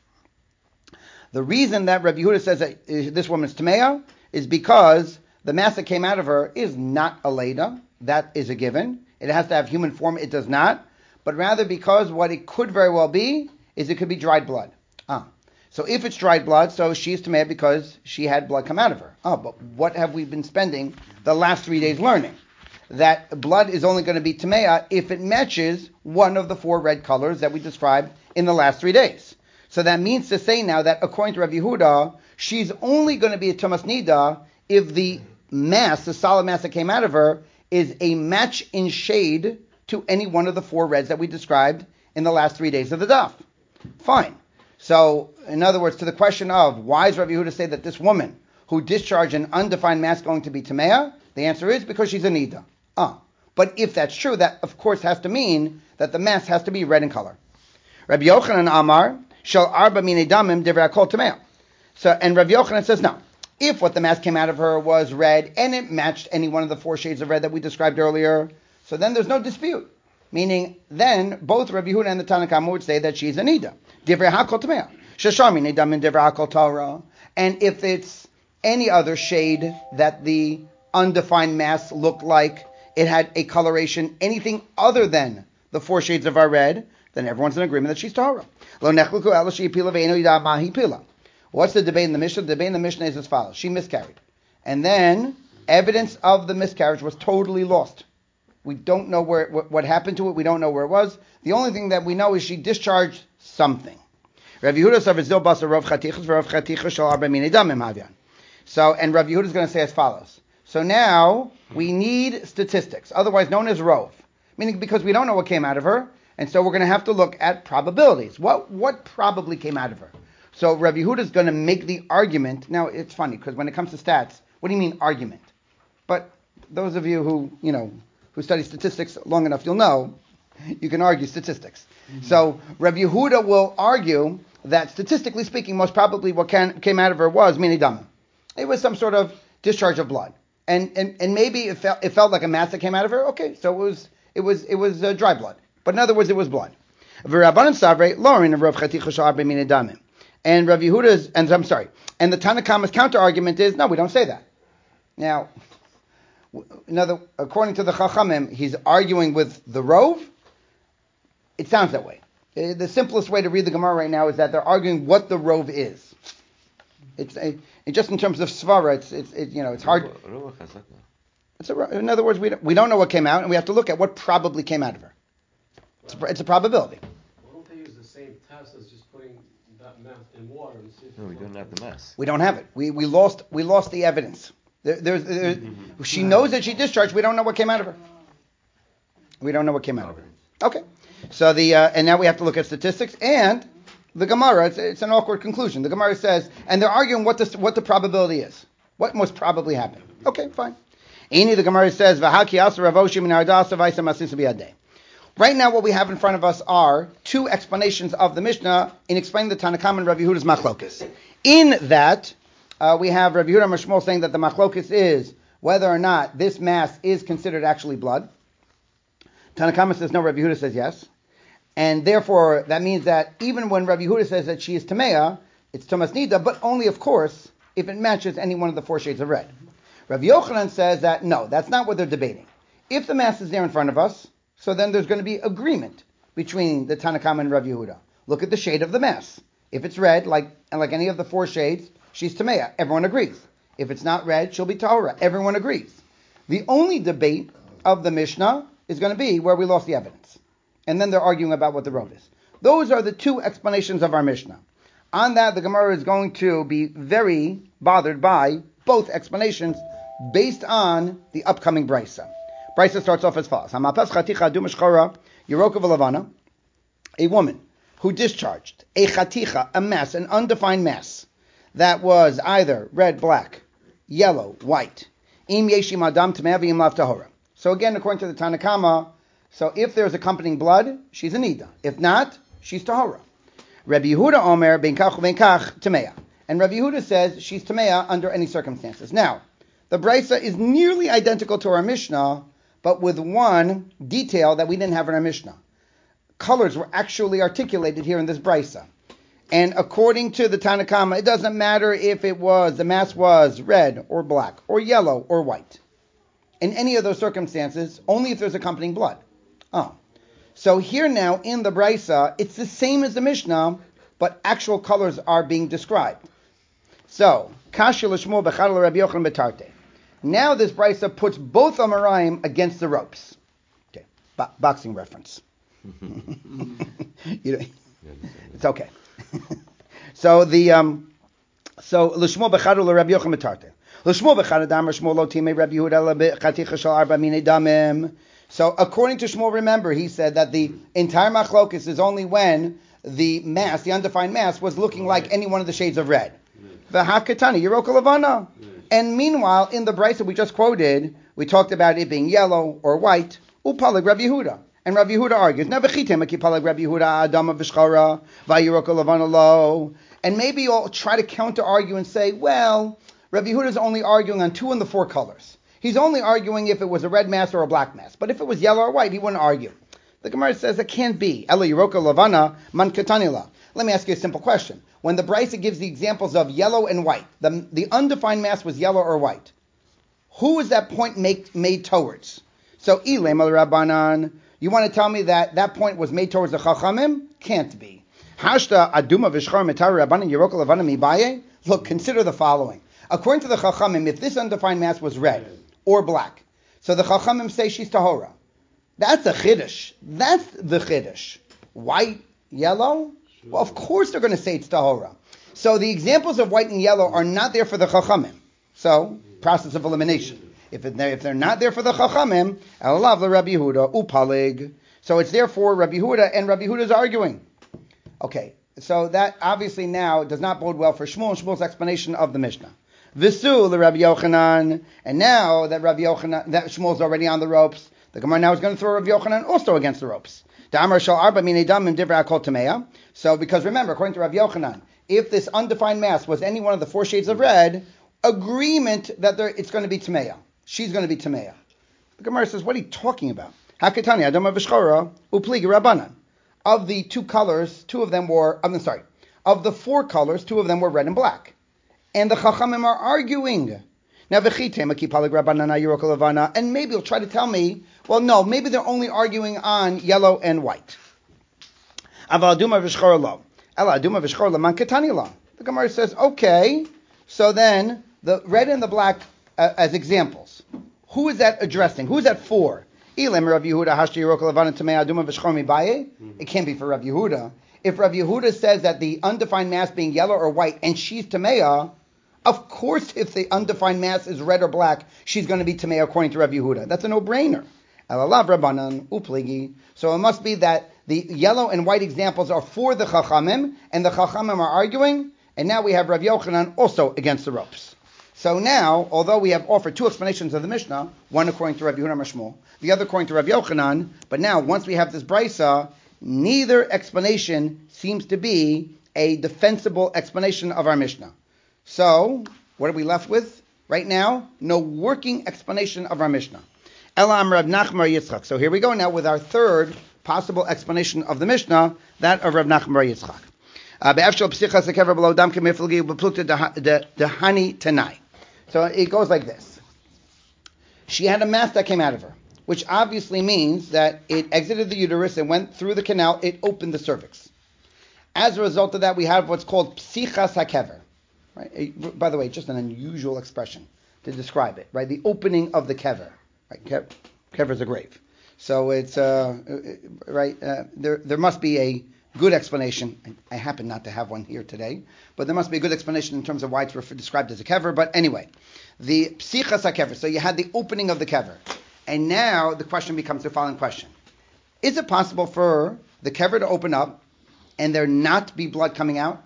The reason that Rabbi Yehuda says that this woman's Tameya is because the mass that came out of her is not a Leda. That is a given. It has to have human form. It does not. But rather because what it could very well be is it could be dried blood. Ah. So if it's dried blood, so she's Tameya because she had blood come out of her. Ah, but what have we been spending the last three days learning? That blood is only going to be Tameya if it matches one of the four red colors that we described in the last three days. So that means to say now that according to Rabbi Yehuda, she's only going to be a Tumas Nida if the mass, the solid mass that came out of her, is a match in shade to any one of the four reds that we described in the last three days of the daf. Fine. So, in other words, to the question of why is Rabbi Yehuda say that this woman who discharged an undefined mass going to be Tameya, the answer is because she's a Nida. Ah. But if that's true, that of course has to mean that the mass has to be red in color. Rabbi Yochanan Amar, Shel Arba Mine Damim Divrei Kol Tameya. So, and Rabbi Yochanan says no. If what the mass came out of her was red and it matched any one of the four shades of red that we described earlier, so then there's no dispute. Meaning, then both Rabbi Yehuda and the Tanna Kama would say that she's a Nida. Divrei HaKol Tameya. Sheshar Mine Damim Divrei HaKol Tahora. And if it's any other shade that the undefined mass looked like, it had a coloration, anything other than the four shades of our red, then everyone's in agreement that she's Tahora. Lo nechluku ela she'ipila ve'eno yida mahi pila. What's the debate in the Mishnah? The debate in the Mishnah is as follows. She miscarried. And then evidence of the miscarriage was totally lost. We don't know where what, what happened to it. We don't know where it was. The only thing that we know is she discharged something. Rav Yehuda said, "V'zil basa rav chatichas v'rav chatichas shel arba mine damim havyan." So, and Rav Yehuda is going to say as follows. So now we need statistics, otherwise known as rov, meaning because we don't know what came out of her, and so we're going to have to look at probabilities. What what probably came out of her? So Rav Yehuda is going to make the argument. Now it's funny because when it comes to stats, what do you mean argument? But those of you who you know who study statistics long enough, you'll know you can argue statistics. Mm-hmm. So Rav Yehuda will argue that statistically speaking, most probably what can, came out of her was mini dama. It was some sort of discharge of blood, and and, and maybe it felt it felt like a mass that came out of her. Okay, so it was it was it was uh, dry blood, but in other words, it was blood. And Rav Yehuda's, and I'm sorry, and the Tanna Kama's counter argument is, no, we don't say that. Now, another, according to the Chachamim, he's arguing with the Rov. It sounds that way. The simplest way to read the Gemara right now is that they're arguing what the Rov is. It's a, it, just in terms of Svara, it's it's it, you know it's hard. It's a, in other words, we don't, we don't know what came out, and we have to look at what probably came out of her. It's a, it's a probability. Why don't they use the same test as just putting that mass in water and see if no, we don't have the mass. We don't have it. We we lost we lost the evidence. There, there's, there, she knows that she discharged. We don't know what came out of her. We don't know what came out of her. Okay. So the uh, and now we have to look at statistics and the Gemara. It's, it's an awkward conclusion. The Gemara says, and they're arguing what the what the probability is. What most probably happened. Okay, fine. Any the Gemara says, V'haki asa ravoshim in ardasa v'aisa masisa biyadeh. Right now, what we have in front of us are two explanations of the Mishnah in explaining the Tanna Kama and Rav Yehuda's machlokas. In that, uh, we have Rav Yehuda Mishmuel saying that the machlokas is whether or not this mass is considered actually blood. Tanna Kama says no, Rav Yehuda says yes. And therefore, that means that even when Rav Yehuda says that she is Tameya, it's Tumas Nida, but only, of course, if it matches any one of the four shades of red. Rav Yochanan says that no, that's not what they're debating. If the mass is there in front of us, so then there's going to be agreement between the Tanna Kama and Rav Yehuda. Look at the shade of the mass. If it's red, like and like any of the four shades, she's Tameya. Everyone agrees. If it's not red, she'll be Tahora. Everyone agrees. The only debate of the Mishnah is going to be where we lost the evidence. And then they're arguing about what the road is. Those are the two explanations of our Mishnah. On that, the Gemara is going to be very bothered by both explanations based on the upcoming brisa. Brisa starts off as follows: Hamapes chaticha aduma shchora yeroka v'lavana. A woman who discharged a chaticha, a mass, an undefined mass that was either red, black, yellow, white. Im yeshim adam tameh v'im lav tahora. So again, according to the Tanna Kama, so if there's accompanying blood, she's a nida. If not, she's tahora. Rabbi Yehuda Omer ben kach ben kach tameya. And Rabbi Yehuda says she's tameya under any circumstances. Now, the brisa is nearly identical to our Mishnah, but with one detail that we didn't have in our Mishnah. Colors were actually articulated here in this brisa. And according to the Tanna Kama, it doesn't matter if it was, the mass was red or black or yellow or white. In any of those circumstances, only if there's accompanying blood. Oh. So here now in the brisa, it's the same as the Mishnah, but actual colors are being described. So, Kasha l'shmo b'chad Rabbi Yochanan betarte. Now this brisa puts both Amoraim against the ropes. Okay, Bo- boxing reference. you know, it's okay. so the um, so l'shmo b'chad Rabbi Yochanan betarte. L'shmo b'chad adam l'shmo lo timei Rabbi Yehuda chaticha shel arba minei damim. So according to Shmuel, remember, he said that the entire machlokes is only when the mass, the undefined mass, was looking like any one of the shades of red. V'hakatani, yeroka lavana. And meanwhile, in the brisa we just quoted, we talked about it being yellow or white. Upalag Rabbi Yehuda. And Rabbi Yehuda argues, Nevechitem akipalag Rabbi Yehuda adama v'shchara v'yeroka lavana lo. And maybe you'll try to counter-argue and say, well, Rabbi Yehuda is only arguing on two and the four colors. He's only arguing if it was a red mass or a black mass. But if it was yellow or white, he wouldn't argue. The Gemara says it can't be. Ela yeroka lavana man katanila. Let me ask you a simple question. When the brisa gives the examples of yellow and white, the, the undefined mass was yellow or white. Who is that point make, made towards? So, ilem al rabbanan. You want to tell me that that point was made towards the chachamim? Can't be. Hashta aduma v'shchar metar rabbanan yeroka lavana mibaye. Look, consider the following. According to the chachamim, if this undefined mass was red or black, so the chachamim say she's tahora. That's a chiddush. That's the chiddush. White, yellow? Well, of course they're going to say it's tahora. So the examples of white and yellow are not there for the chachamim. So, process of elimination. If, it, if they're not there for the chachamim, alav le Rabbi Yehuda upalig. So it's there for Rabbi Yehuda, and Rabbi Yehuda is arguing. Okay, so that obviously now does not bode well for Shmuel and Shmuel's explanation of the Mishnah. Visu le Rabbi Yochanan, and now that Rabbi Yochanan, that Shmuel's already on the ropes, the Gemara now is going to throw Rabbi Yochanan also against the ropes. So, because remember, according to Rabbi Yochanan, if this undefined mass was any one of the four shades of red, agreement that there, it's going to be Tameya. She's going to be Tameya. The Gemara says, what are you talking about? Hakatani, Adama Vishchara, Upligi Rabbanan. Of the two colors, two of them were, I'm sorry, of the four colors, two of them were red and black. And the Chachamim are arguing. Now, and maybe you'll try to tell me, well, no, maybe they're only arguing on yellow and white. The Gemara says, okay, so then the red and the black uh, as examples. Who is that addressing? Who is that for? It can't be for Rav Yehuda. If Rav Yehuda says that the undefined mass being yellow or white and she's Tameya, of course if the undefined mass is red or black, she's going to be Tameya according to Rav Yehuda. That's a no-brainer. So it must be that the yellow and white examples are for the Chachamim, and the Chachamim are arguing, and now we have Rav Yochanan also against the ropes. So now, although we have offered two explanations of the Mishnah, one according to Rav Yehuda Mashmul, the other according to Rav Yochanan, but now once we have this brisa, neither explanation seems to be a defensible explanation of our Mishnah. So, what are we left with? Right now, no working explanation of our Mishnah. Elam Rav Nachman Yitzchak. So here we go now with our third possible explanation of the Mishnah, that of Rav Nachman Yitzchak. So it goes like this. She had a mass that came out of her, which obviously means that it exited the uterus and went through the canal, it opened the cervix. As a result of that, we have what's called psichas hakever. Right? By the way, just an unusual expression to describe it, right? The opening of the kever. Right? Kever is a grave. So it's, uh, right, uh, there there must be a good explanation. I, I happen not to have one here today, but there must be a good explanation in terms of why it's refer- described as a kever. But anyway, the psichas hakever. So you had the opening of the kever, and now the question becomes the following question: is it possible for the kever to open up and there not be blood coming out?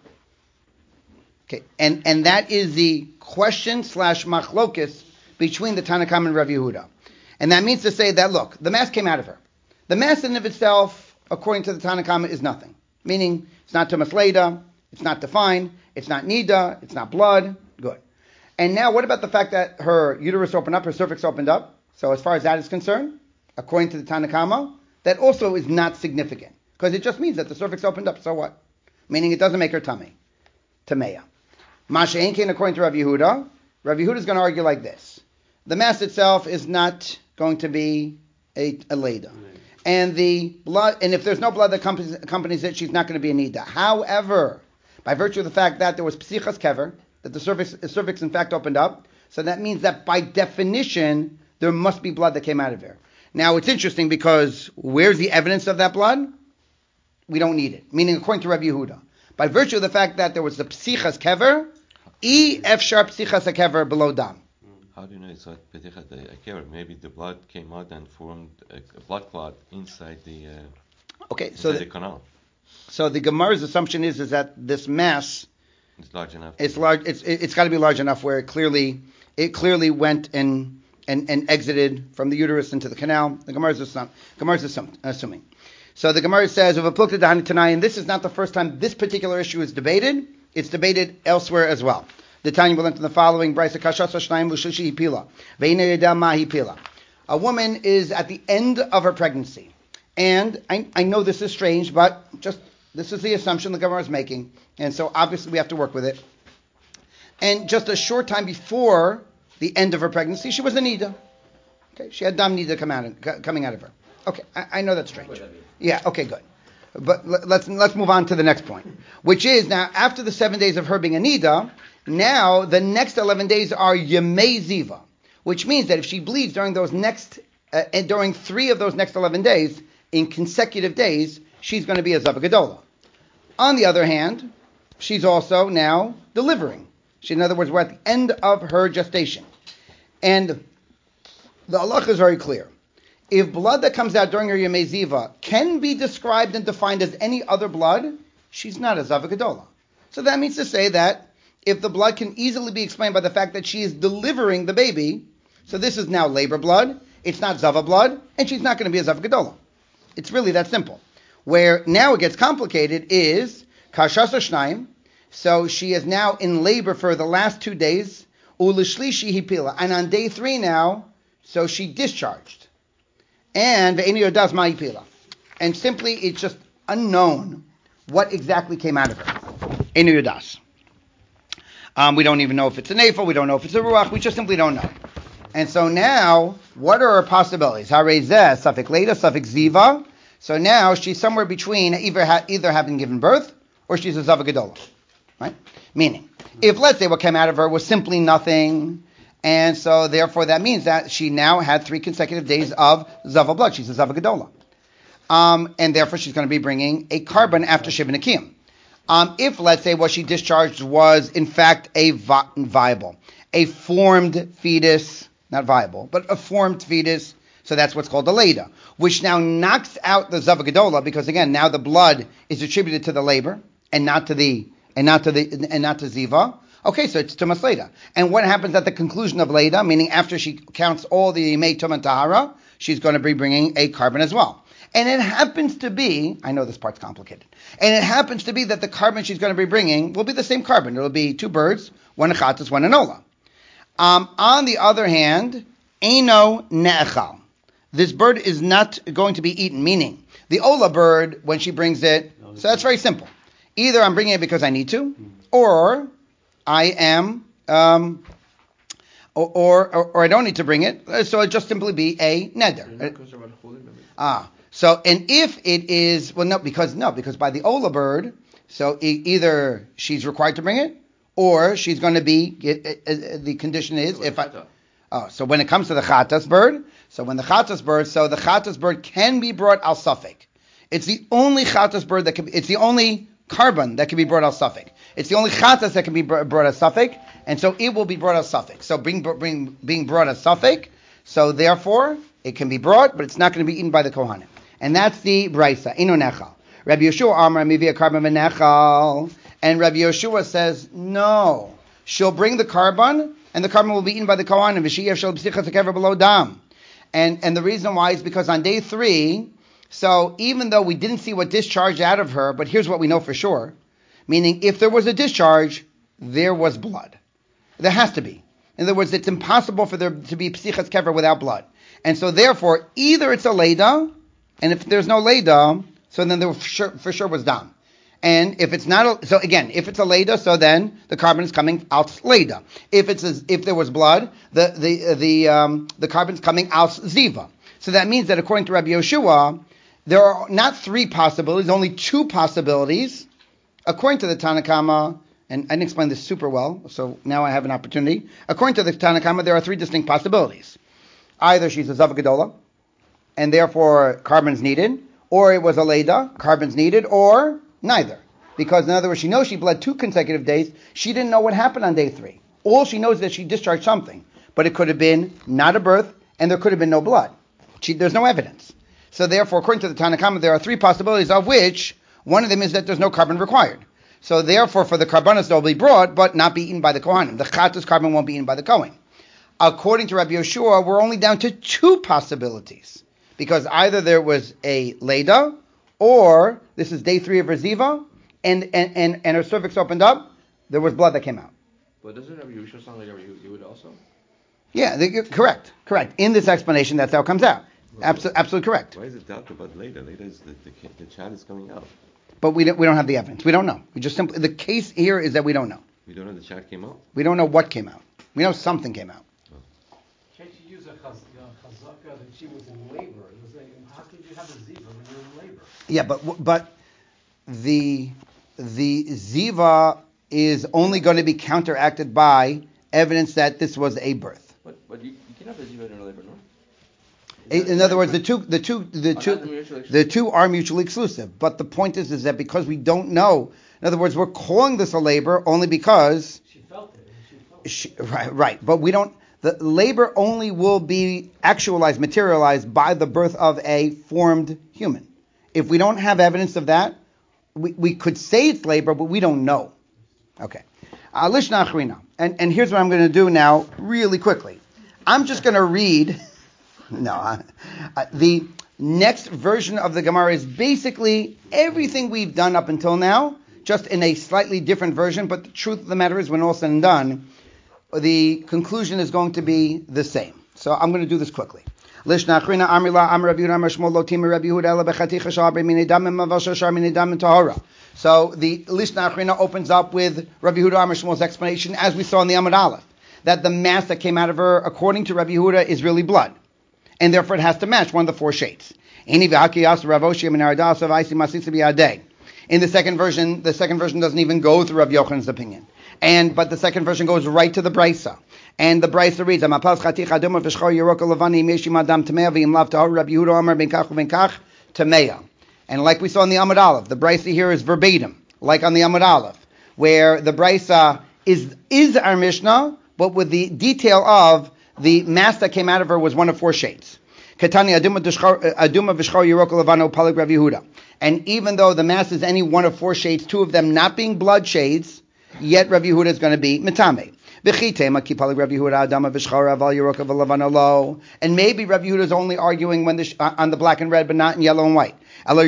Okay, and and that is the question slash machlokis between the Tanna Kama and Rav Yehuda, and that means to say that look, the mass came out of her. The mass in and of itself, according to the Tanna Kama, is nothing. Meaning, it's not Tumas Leida, it's not defined, it's not Nida, it's not blood. Good. And now, what about the fact that her uterus opened up, her cervix opened up? So, as far as that is concerned, according to the Tanna Kama, that also is not significant because it just means that the cervix opened up. So what? Meaning, it doesn't make her tummy, tameya. Masha Einkein, according to Rav Yehuda, Rav Yehuda is going to argue like this: the mass itself is not going to be a, a Leida. And the blood, and if there's no blood that accompanies, accompanies it, she's not going to be a nida. However, by virtue of the fact that there was psichas kever, that the cervix, the cervix in fact opened up, so that means that by definition there must be blood that came out of her. Now it's interesting because where's the evidence of that blood? We don't need it. Meaning, according to Rabbi Yehuda, by virtue of the fact that there was the psichas kever, e f sharp psichas kever below dam. How do you know it's not Petechat Akever? Maybe the blood came out and formed a, a blood clot inside the uh, okay, so inside the, the canal. So the Gemara's assumption is is that this mass It's large enough. It's large. It's it's got to be large enough where it clearly it clearly went and and, and exited from the uterus into the canal. The Gemara's assum, Gemara's assum, assuming. So the Gemara says of a plukta dahani tanai, and this is not the first time this particular issue is debated. It's debated elsewhere as well. The Tanya will enter the following: Brisa kashas shnayim l'shlishi hipila ve'ina yedam ma hipila. A woman is at the end of her pregnancy, and I, I know this is strange, but just this is the assumption the Gemara is making, and so obviously we have to work with it. And just a short time before the end of her pregnancy, she was a nida. Okay, she had dam nida come out, coming out of her. Okay, I, I know that's strange. Yeah. Okay, good. But let's let's move on to the next point, which is now after the seven days of her being a nida. Now, the next eleven days are Yemei Ziva, which means that if she bleeds during those next, uh, during three of those next eleven days, in consecutive days, she's going to be a Zava Gedola. On the other hand, she's also now delivering. She, in other words, we're at the end of her gestation. And the halacha is very clear. If blood that comes out during her Yemei Ziva can be described and defined as any other blood, she's not a Zava Gedola. So that means to say that if the blood can easily be explained by the fact that she is delivering the baby, so this is now labor blood, it's not Zava blood, and she's not going to be a Zava Gedola. It's really that simple. Where now it gets complicated is Kashasa Shnaim, so she is now in labor for the last two days, Ulishlishi Hipila, and on day three now, so she discharged. And Ve'eni Yodas Ma Hipila. And simply, it's just unknown what exactly came out of her. Ve'eni Yodas. Um, we don't even know if it's an Ephel, we don't know if it's a Ruach, we just simply don't know. And so now, what are her possibilities? Harezeh, Safik Leda, Safik Ziva. So now she's somewhere between either, ha- either having given birth or she's a Zava Gedola. Right? Meaning, if let's say what came out of her was simply nothing, and so therefore that means that she now had three consecutive days of Zava blood. She's a Zava Gedola. Um, and therefore she's going to be bringing a carbon after Shiva Nekiyim. Um, if, let's say, what she discharged was, in fact, a vi- viable, a formed fetus, not viable, but a formed fetus, so that's what's called a Leda, which now knocks out the Zava Gedola, because again, now the blood is attributed to the labor, and not to the, and not to the, and not to Ziva. Okay, so it's Tumas Leda. And what happens at the conclusion of Leda, meaning after she counts all the Mei Tum and Tahara, she's going to be bringing a carbon as well. And it happens to be, I know this part's complicated, and it happens to be that the carbon she's going to be bringing will be the same carbon. It will be two birds, one a chatas, one an ola. Um, on the other hand, Eino ne'echal. This bird is not going to be eaten, meaning the ola bird, when she brings it, so that's very simple. Either I'm bringing it because I need to, or I am, um, or, or, or I don't need to bring it, so it just simply be a neder. Ah. So, and if it is, well, no, because, no, because by the Ola bird, so e- either she's required to bring it, or she's going to be, it, it, it, the condition is, if I, oh, so when it comes to the Chatas bird, so when the Chatas bird, so the Chatas bird can be brought al Safek. It's the only chatas bird that can be, it's the only carbon that can be brought out suffix. It's the only chatas that can be br- brought out suffix, and so it will be brought out suffix. So being, bring, being brought out suffix, so therefore it can be brought, but it's not going to be eaten by the Kohanim. And that's the Braisa, Inu Nechal. Rabbi Yeshua Amar Mivia Carbon V'Nechal. And Rabbi Yeshua says, no. She'll bring the carbon, and the carbon will be eaten by the Kohanim. V'shiyev shel b'sichas hakever below dam. And and the reason why is because on day three, so even though we didn't see what discharged out of her, but here's what we know for sure. Meaning, if there was a discharge, there was blood. There has to be. In other words, it's impossible for there to be psichas kever without blood. And so therefore, either it's a leda, and if there's no leda, so then there for sure, for sure was dam. And if it's not, a, so again, if it's a leda, so then the carbon is coming out leda. If it's a, if there was blood, the the the um, the carbon's coming out ziva. So that means that according to Rabbi Yeshua, there are not three possibilities, only two possibilities. According to the Tanna Kama, and I didn't explain this super well, so now I have an opportunity. According to the Tanna Kama, there are three distinct possibilities. Either she's a Zava Gedola, and therefore carbon's needed, or it was a Leda, carbon's needed, or neither. Because in other words, she knows she bled two consecutive days, she didn't know what happened on day three. All she knows is that she discharged something, but it could have been not a birth, and there could have been no blood. She, there's no evidence. So therefore, according to the Tanna Kama, there are three possibilities, of which one of them is that there's no carbon required. So therefore, for the carbonas, they'll be brought, but not be eaten by the Kohanim. The chatas carbon won't be eaten by the Kohen. According to Rabbi Yeshua, we're only down to two possibilities. Because either there was a Leda, or this is day three of her Ziva, and, and, and, and her cervix opened up, there was blood that came out. But doesn't Rabbi Yeshua sound like Rabbi Yehuda also? Yeah, you're correct, correct. In this explanation, that's how it comes out. Absolutely, absolutely correct. Why is it doubt about later? Later is the, the, the child is coming out. But we don't, we don't have the evidence. We don't know. We just simply, the case here is that we don't know. We don't know the child came out? We don't know what came out. We know something came out. Can't you use a chaz- uh, chazaka that she was in labor? It was like, how could you have a ziva when you're in labor? Yeah, but but the the ziva is only going to be counteracted by evidence that this was a birth. But but you, you can have a ziva in labor, no? In, in other words, the two the two the two the two are mutually exclusive. But the point is is that because we don't know, in other words, we're calling this a labor only because she felt it. She felt it. She, right, right. But we don't. The labor only will be actualized, materialized by the birth of a formed human. If we don't have evidence of that, we, we could say it's labor, but we don't know. Okay. Uh, Lishna Achrina. And, and here's what I'm going to do now, really quickly. I'm just going to read. No. Uh, uh, the next version of the Gemara is basically everything we've done up until now, just in a slightly different version. But the truth of the matter is, when all said and done, the conclusion is going to be the same. So I'm going to do this quickly. Lishna Achrina Amrila Amr Rabbi Yehuda Amr Shmuel Lo Timur Rabbi Yehuda Ela Bechaticha Shalabri Minei Damim Maval Shashar Minei Damim Tahora. So the Lishna Achrina opens up with Rabbi Yehuda Amr Shmuel's explanation, as we saw in the Amud Aleph, that the mass that came out of her, according to Rabbi Yehuda, is really blood, and therefore it has to match one of the four shades. In the second version, the second version doesn't even go through Rabbi Yochanan's opinion. And but the second version goes right to the Braisa, and the Braisa reads: "Amapal chaticha aduma v'shchor yeroko levani meshim adam tamei v'im lav tahor Rabbi Yehuda Amar ben kach u'ben kach tamei." And like we saw in the Amud Aleph, the Braisa here is verbatim, like on the Amud Aleph, where the Braisa is is our Mishnah, but with the detail of the mass that came out of her was one of four shades. Katani aduma v'shchor yeroko levano palig Rabbi Yehuda. And even though the mass is any one of four shades, two of them not being blood shades, yet Rabbi Yehuda is going to be mitame. And maybe Rabbi Yehuda is only arguing when the sh- on the black and red, but not in yellow and white.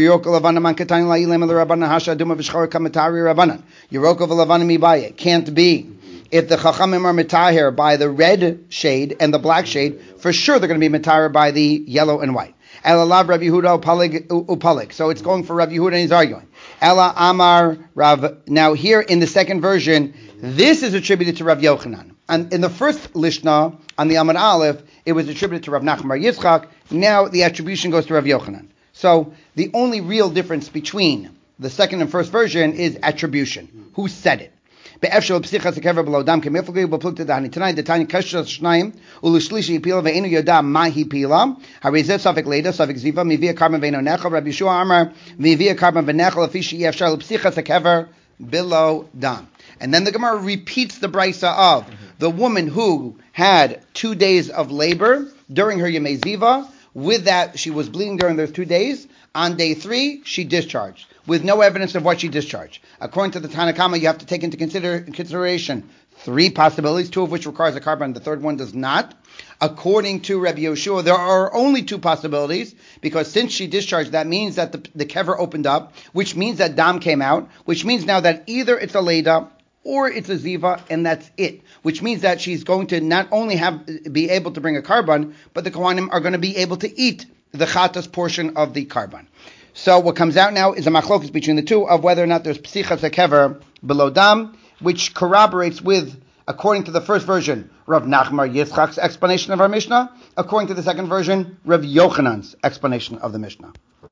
Can't be. If the Chachamim are mitahir by the red shade and the black shade, for sure they're going to be mitahir by the yellow and white. Elalav Rabbi Yehuda upalig upalig. So it's going for Rabbi Yehuda and he's arguing. Ela Amar Rav. Now here in the second version, this is attributed to Rav Yochanan. And in the first Lishna on the Amud Aleph, it was attributed to Rav Nachman Bar Yitzchak. Now the attribution goes to Rav Yochanan. So the only real difference between the second and first version is attribution. Who said it? Be'efshel psichas hakever below dam kemifugei b'plukta dani. Tonight the tiny kashas shnayim ulushlishi pila ve'enu yodam mahi pila. Harizeh safek leda safek ziva mivia karban ve'eno nechel. Rabbi Yeshua Amar mivia karban ve'nechel afishi efshel psichas hakever below dam. And then the Gemara repeats the brisa of the woman who had two days of labor during her Yemei Ziva. With that, she was bleeding during those two days. On day three, she discharged, with no evidence of what she discharged. According to the Tanakama, you have to take into consider, consideration three possibilities, two of which requires a carbon, the third one does not. According to Rabbi Yoshua, there are only two possibilities, because since she discharged, that means that the, the kever opened up, which means that dam came out, which means now that either it's a leda or it's a ziva, and that's it. Which means that she's going to not only have be able to bring a carbon, but the Kohanim are going to be able to eat the chatas portion of the carbon. So what comes out now is a machlokas between the two of whether or not there's psichas hakever below dam, which corroborates with, according to the first version, Rav Nachmar Yitzchak's explanation of our Mishnah, according to the second version, Rav Yochanan's explanation of the Mishnah.